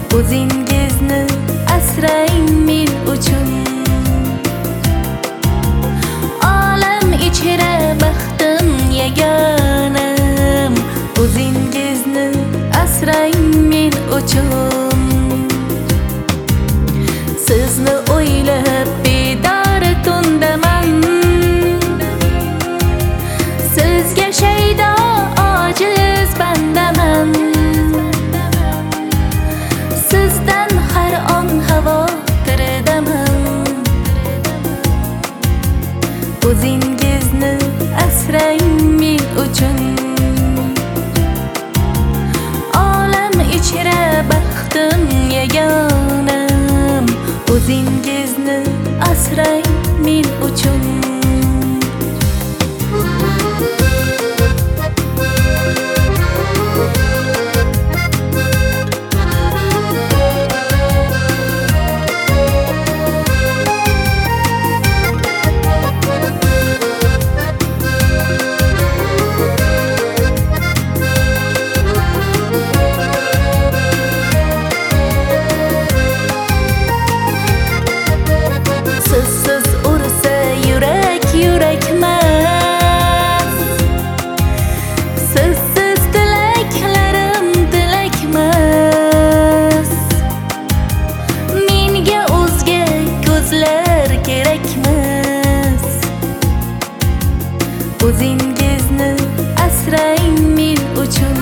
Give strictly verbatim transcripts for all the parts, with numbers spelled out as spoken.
o'zingizni asrang men uchun. Olam ichra baxtim yagonam, o'zingizni asrang men uchun. Sizni o'ylab bedor tundaman, sizga shaydo ojiz bandaman. Sizdan har on xavotirdaman, o'zingizni asrang men uchun. Olam ichra baxtim yagonam, o'zingizni asrang men uchun. Sizsiz ursa yurak yurakmas, sizsiz tilaklarim tilakmas. Menga o'zga ko'zlar kerakmas, o'zingizni asrang men uchun.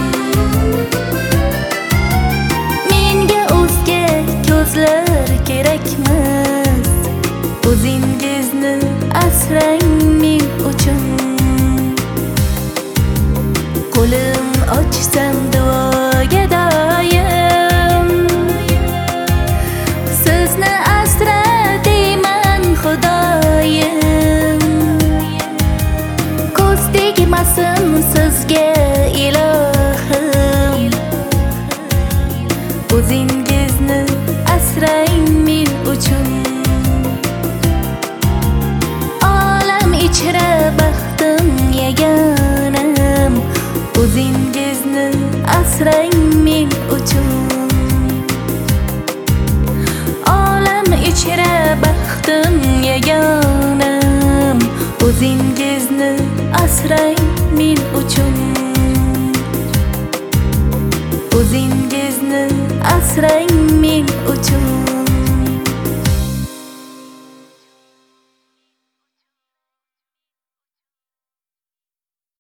Menga o'zga ko'zlar kerakmas, o'zingizni asrang men uchun. Qo'lim ochsam duoga doim, sizni asra deyman Xudoyim. Ko'z tegmasin sizga ilohim, o'zingizni asrang men uchun. Ichra baxtim yagonam, o'zingizni asrang men uchun. Olam ichra baxtim yagonam, o'zingizni asrang men uchun. O'zingizni asrang